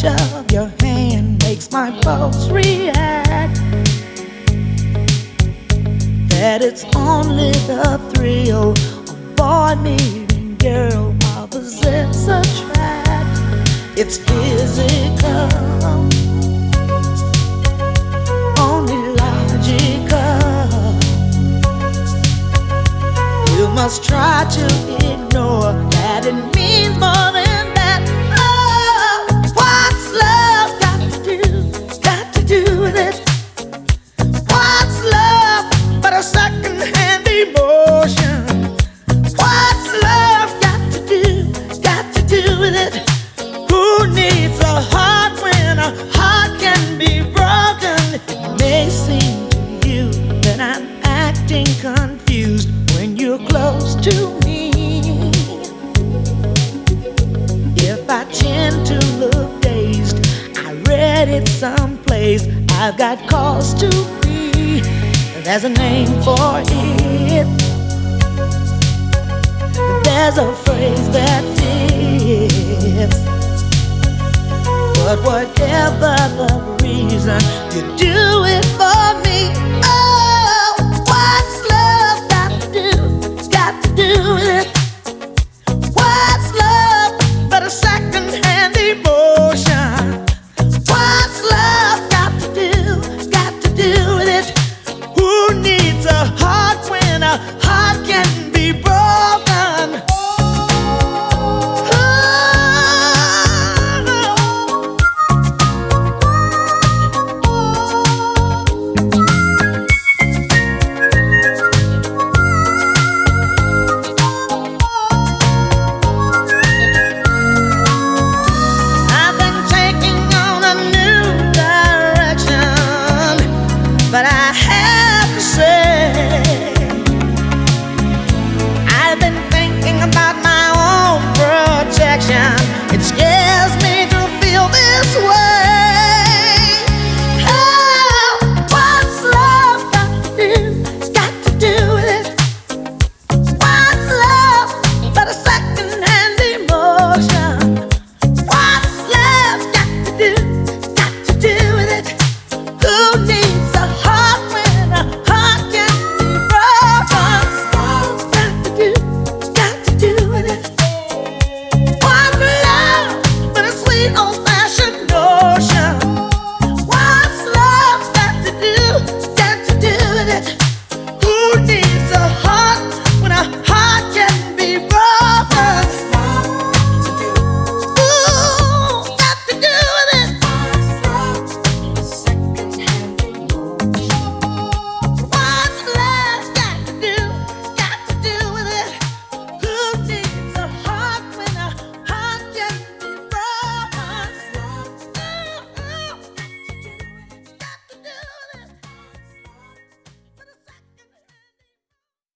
touch of your hand makes my pulse react. That it's only the thrill of boy meeting girl, opposites attract. It's physical, only logical. You must try to ignore that it means more than that. Oh, what's love got to do with it? What's love but a second-hand emotion? What's love got to do with it? Who needs a heart when a heart can be broken? It may seem to you that I'm acting confused when you're close to me. If I tend to look dazed, I read it someplace. I've got cause to be. There's a name for it. There's a phrase that fits. But whatever the reason, you do it for me. Oh, what's love got to do with it? What's love but a second-hand emotion? What's love got to do with it? Who needs a heart when a